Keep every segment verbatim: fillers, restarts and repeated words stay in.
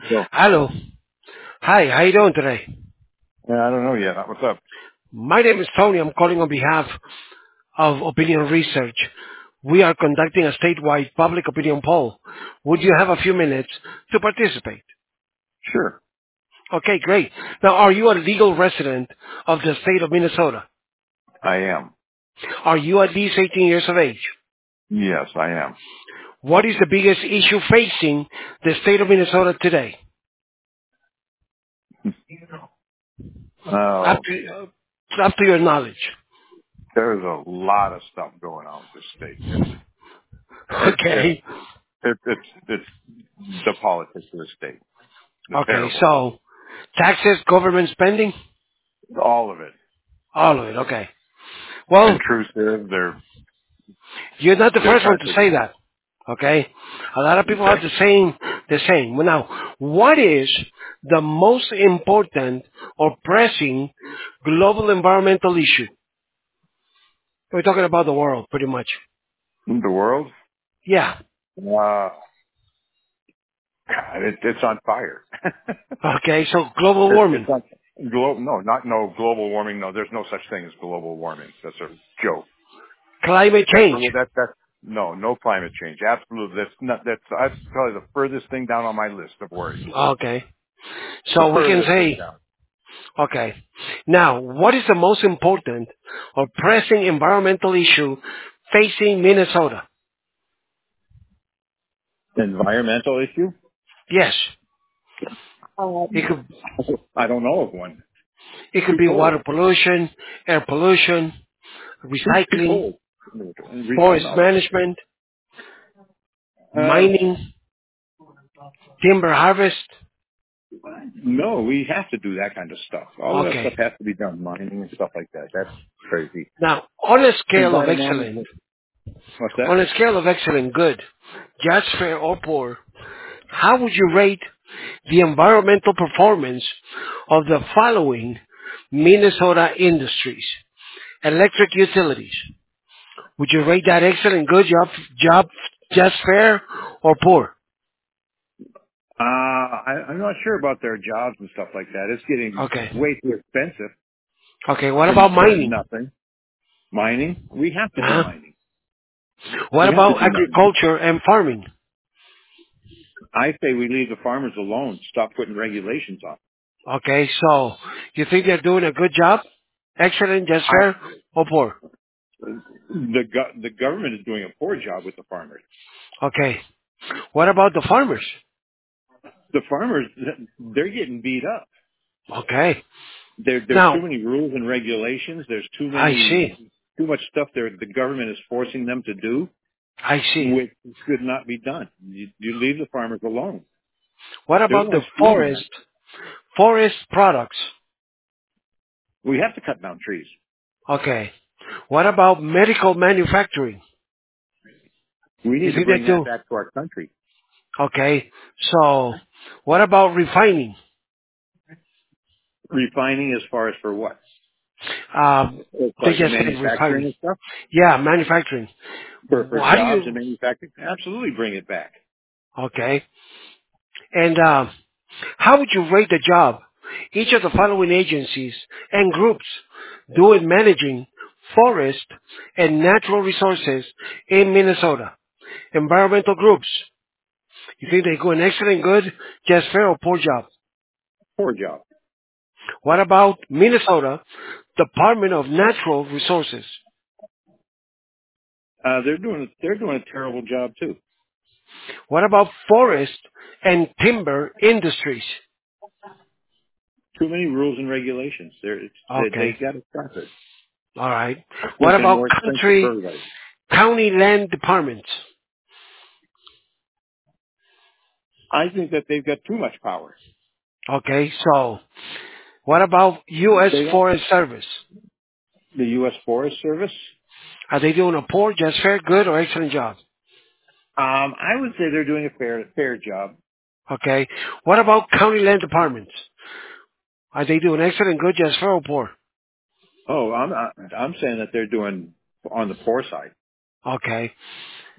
So, Hello. Hi, how you doing today? yeah, I don't know yet. What's up? My name is Tony. I'm calling on behalf of Opinion Research. We are conducting a statewide public opinion poll. Would you have a few minutes to participate? Sure. Okay, great. Now, are you a legal resident of the state of Minnesota? I am. Are you at least eighteen years of age? Yes, I am. What is the biggest issue facing the state of Minnesota today? Up Oh, to, uh, up to your knowledge. there's a lot of stuff going on with this state. It's it's it's Okay. it's it's, it's the politics of the state. The Okay, terrible. so taxes, government spending, All of it. all of it. Okay. Well, Intrusive. They're you're not the they're first one trying to to. say that. Okay? A lot of people have Okay. the same, the same. Well, now, what is the most important or pressing global environmental issue? We're talking about the world, pretty much. The world. Yeah. Uh, God, it, it's on fire. Okay, so global it, it's warming, on. Glo- no, not no global warming. No, there's no such thing as global warming. That's a joke. climate That's change. that that no no climate change. Absolutely, that's not that's that's probably the furthest thing down on my list of worries. Okay. The So we can furthest thing say, down. okay. Now, what is the most important or pressing environmental issue facing Minnesota? Environmental issue? Yes. It Um, could I don't know of one. it could Too be cold. water pollution, air pollution, Too too recycling, cold. Re- I forest know. management, Uh, mining, timber harvest. no, we have to do that kind of stuff. All of that Okay. stuff has to be done. Mining and stuff like that. That's crazy. Now, on a scale of excellent, Environmental. What's that? on a scale of excellent, good, just fair or poor, how would you rate the environmental performance of the following Minnesota industries? Electric utilities. Would you rate that excellent, good, job, job, just fair, or poor? Uh, I, I'm not sure about their jobs and stuff like that. It's getting Okay. way too expensive Okay, what for, about for mining? nothing. Mining? We have to do Uh-huh. mining. What We have to about do mining. agriculture and farming? I say we leave the farmers alone. Stop putting regulations on. Okay, so you think they're doing a good job? Excellent, just I, fair, or poor? the go- the government is doing a poor job with the farmers. Okay. What about the farmers? The farmers, they're getting beat up. Okay. There, there's too Now, many rules and regulations. There's too I many, see. too much stuff there. The government is forcing them to do, I see. which should not be done. You, you leave the farmers alone. What They're the about the ones feeding us. forest, forest products? We have to cut down trees. Okay. What about medical manufacturing? We You need to think bring they that do? back to our country. Okay. So, what about refining? Refining as far as for what? Um, As far they as the just said manufacturing refining. and stuff? Yeah, manufacturing. For, for How do jobs and you, manufacturing? Absolutely bring it back. okay. And, uh, how would you rate the job each of the following agencies and groups do in managing forest and natural resources in Minnesota? Environmental groups. You think they do an excellent, good, just fair, or poor job? Poor job. What about Minnesota Department of Natural Resources? Uh, they're doing, they're doing a terrible job too. What about forest and timber industries? Too many rules and regulations. They're, it's, they, they Okay. got to stop it. All right. It's What making it about more expensive for country, everybody. county land departments? I think that they've got too much power. Okay. So what about U S They don't, Forest Service? the U S Forest Service, Are they doing a poor, just fair, good, or excellent job? um, I would say they're doing a fair, fair job. Okay. What about county land departments? Are they doing excellent, good, just fair, or poor? Oh, I'm, I'm saying that they're doing on the poor side. Okay.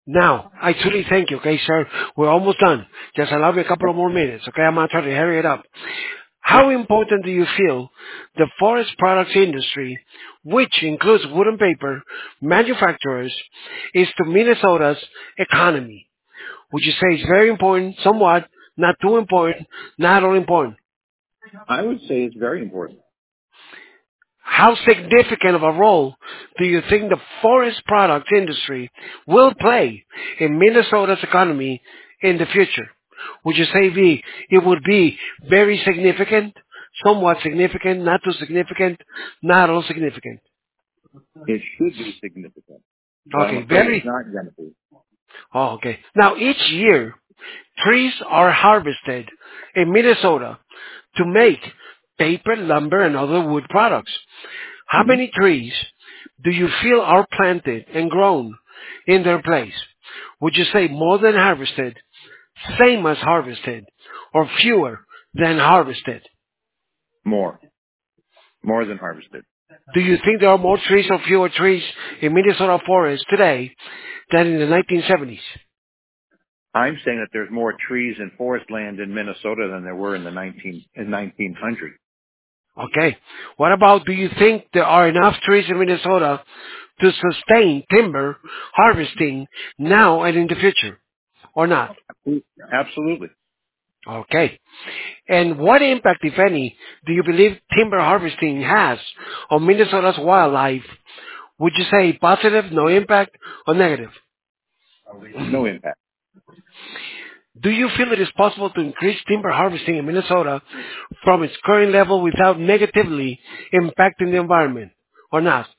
Now, I truly thank you, okay, sir? We're almost done. Just allow me a couple of more minutes, okay? I'm going to try to hurry it up. Sure. How important do you feel the forest products industry, which includes wood and paper manufacturers, is to Minnesota's economy? Would you say it's very important, somewhat, not too important, not all important? I would say it's very important. How significant of a role do you think the forest products industry will play in Minnesota's economy in the future? Would you say the, it would be very significant, somewhat significant, not too significant, not all significant? It should be significant, but I'm Okay, afraid it's very. not going to be. Oh, okay. Now, each year, trees are harvested in Minnesota to make paper, lumber, and other wood products. How Hmm. many trees do you feel are planted and grown in their place? Would you say more than harvested, same as harvested, or fewer than harvested? More. More than harvested. Do you think there are more trees or fewer trees in Minnesota forests today than in the nineteen seventies? I'm saying that there's more trees and forest land in Minnesota than there were in the nineteen in nineteen hundred. Okay. What about, do you think there are enough trees in Minnesota to sustain timber harvesting now and in the future, or not? Absolutely. Okay. And what impact, if any, do you believe timber harvesting has on Minnesota's wildlife? Would you say positive, no impact, or negative? No impact. Do you feel it is possible to increase timber harvesting in Minnesota from its current level without negatively impacting the environment, or not?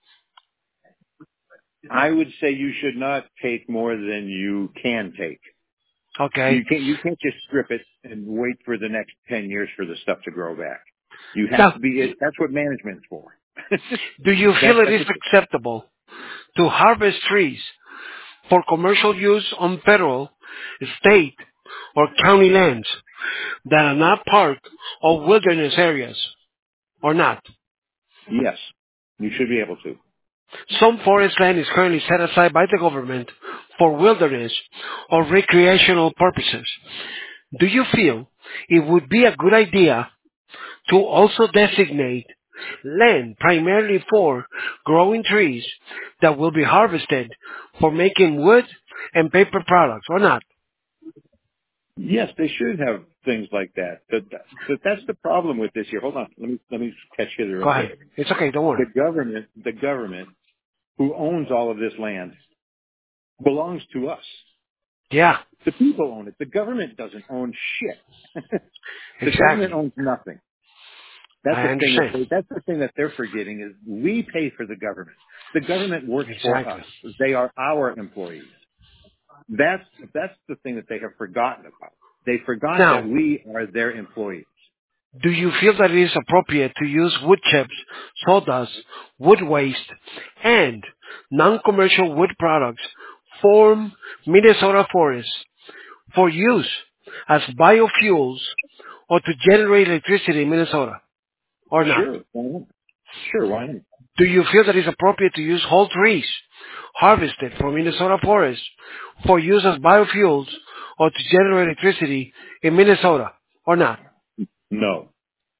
I would say you should not take more than you can take. Okay. You can't you can't just strip it and wait for the next ten years for the stuff to grow back. You have Now, to be. That's what management's for. do you that, feel it that's is what, acceptable to harvest trees for commercial use on federal, state, or county lands that are not park or wilderness areas, or not? yes, you should be able to. Some forest land is currently set aside by the government for wilderness or recreational purposes. Do you feel it would be a good idea to also designate land primarily for growing trees that will be harvested for making wood and paper products, or not? Yes, they should have things like that. But, but that's the problem with this here. Hold on. Let me let me catch you there real Go quick. ahead. It's okay. Don't worry. The government, the government who owns all of this land belongs to us. Yeah, The people own it. The government doesn't own shit. The government exactly. owns nothing. That's I the thing that understand. they, that's the thing that they're forgetting is we pay for the government. The government works for Exactly. us. They are our employees. That's that's the thing that they have forgotten about. They forgot that Now, we are their employees. do you feel that it is appropriate to use wood chips, sawdust, wood waste, and non-commercial wood products from Minnesota forests for use as biofuels or to generate electricity in Minnesota, or not? Sure, why not? Sure, why not? Do you feel that it's appropriate to use whole trees harvested from Minnesota forests for use as biofuels or to generate electricity in Minnesota, or not? No,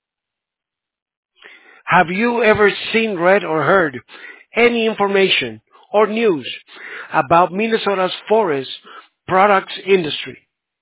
Have you ever seen, read, or heard any information or news about Minnesota's forest products industry?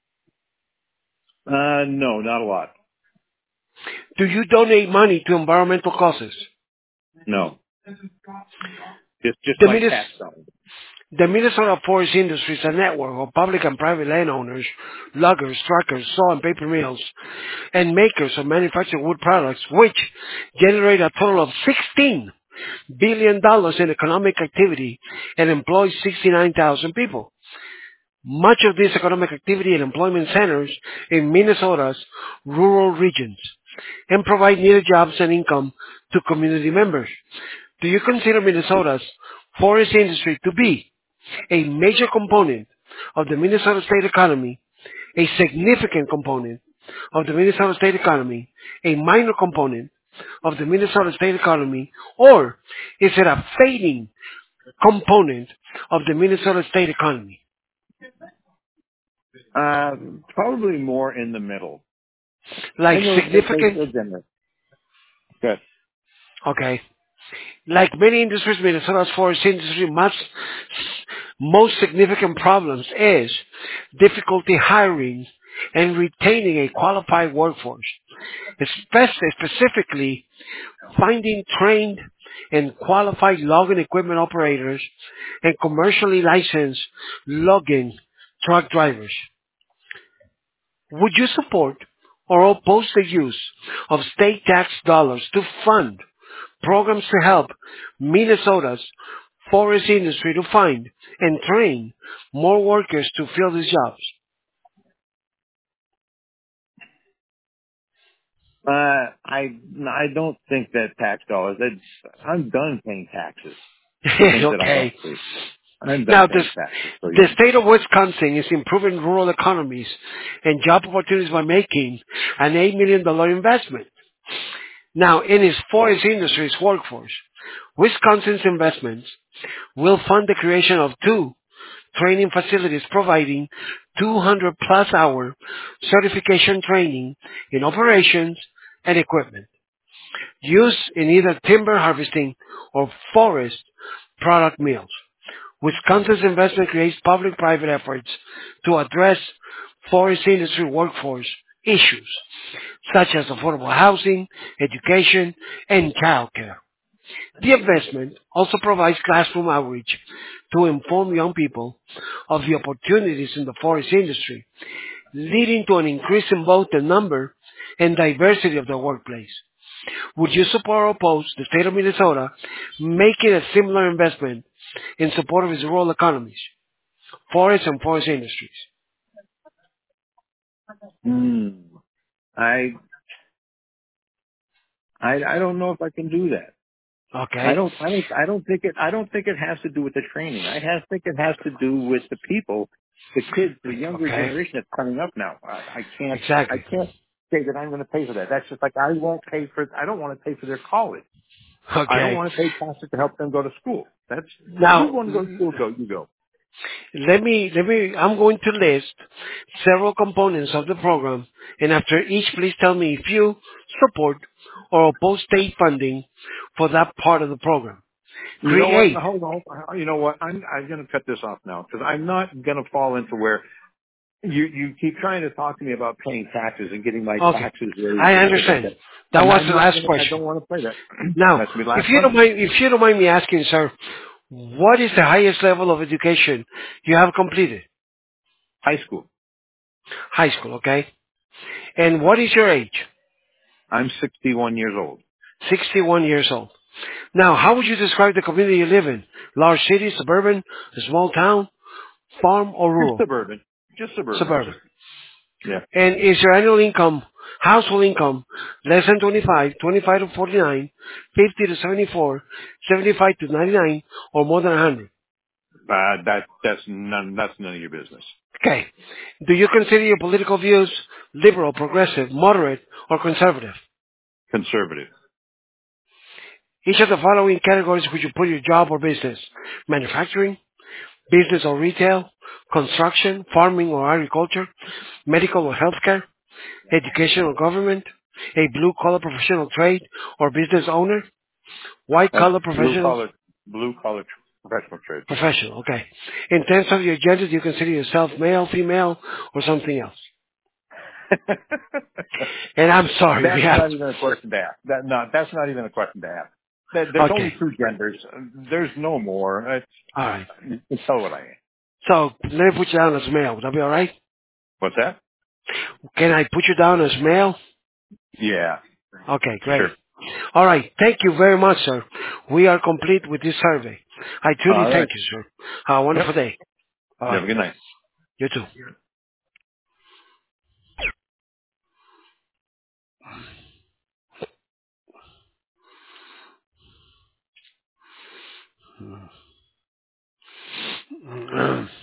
uh, no, not a lot. Do you donate money to environmental causes? No, just just The, my Minnes- tax dollars. the Minnesota forest industry is a network of public and private landowners, loggers, truckers, saw and paper mills, and makers of manufactured wood products, which generate a total of sixteen billion dollars in economic activity and employ sixty-nine thousand people. Much of this economic activity and employment centers in Minnesota's rural regions and provide needed jobs and income to community members. Do you consider Minnesota's forest industry to be a major component of the Minnesota state economy, a significant component of the Minnesota state economy, a minor component of the Minnesota state economy, or is it a fading component of the Minnesota state economy? Uh, probably more in the middle. Like And those, those, significant, those in there. Good. okay. Like many industries, Minnesota's forest industry most, most significant problems is difficulty hiring and retaining a qualified workforce, especially specifically finding trained and qualified logging equipment operators and commercially licensed logging truck drivers. Would you support or oppose the use of state tax dollars to fund programs to help Minnesota's forest industry to find and train more workers to fill these jobs? Uh, I, I don't think that tax dollars, that, I'm done paying taxes for things that I Okay. don't pay. I'm done Now, the, paying taxes. So the yeah. state of Wisconsin is improving rural economies and job opportunities by making an eight million dollars investment. Now, in its forest industry's workforce, Wisconsin's investments will fund the creation of two training facilities providing two hundred plus hour certification training in operations and equipment used in either timber harvesting or forest product mills. Wisconsin's investment creates public-private efforts to address forest industry workforce issues such as affordable housing, education, and childcare. The investment also provides classroom outreach to inform young people of the opportunities in the forest industry, leading to an increase in both the number and diversity of the workplace. Would you support or oppose the state of Minnesota making a similar investment in support of its rural economies, forests and forest industries? Hmm. I, I, I don't know if I can do that. I Okay, don't, I don't, I don't think it, I don't think it has to do with the training. I has, think it has to do with the people, the kids, the younger okay, generation that's coming up now. I, I can't, I exactly. can't say that I'm going to pay for that. That's just like I won't pay for, I don't want to pay for their college. I don't Okay. want to pay taxes to help them go to school. That's, you Now, want to go to school, go, you go. let me, let me, I'm going to list several components of the program, and after each, please tell me if you support or oppose state funding for that part of the program. You know what? Create. Now, hold on. You know what? I'm, I'm going to cut this off now because I'm not going to fall into where you, you keep trying to talk to me about paying taxes and getting my Okay, taxes raised I and shit like understand. that. That And was I'm the not last going to, I question. don't want to play that. Now, That's going to be the if last you don't one. mind, if you don't mind me asking, sir, what is the highest level of education you have completed? High school. High school, okay? And what is your age? I'm sixty-one years old. sixty-one years old. Now, how would you describe the community you live in? Large city, suburban, a small town, farm, or Just rural? suburban. Just suburban. Suburban. Yeah. And is your annual income, household income, less than twenty-five, twenty-five to forty-nine, fifty to seventy-four, seventy-five to ninety-nine, or more than one hundred? Uh, that, that's none, that's none of your business. Okay. Do you consider your political views liberal, progressive, moderate, or conservative? Conservative. Each of the following categories would you put your job or business? Manufacturing, business or retail, construction, farming or agriculture, medical or healthcare, education or government, a blue-collar professional trade or business owner, That's white-collar blue professional, collar, blue collar professional trade. professional, okay. In terms of your gender, do you consider yourself male, female, or something else? And I'm sorry, we That's have not to. even a question to ask. That, no, that's not even a question to ask. There- There's Okay, only two genders. There's no more. It's, all right. it's so what I am. So let me put you down as male. Would that be all right? What's that? Can I put you down as male? Yeah, Okay, great. sure. All right. Thank you very much, sir. We are complete with this survey. I truly All right. thank you, sir. Have a wonderful Yep. day. All You have right. a good night. You too.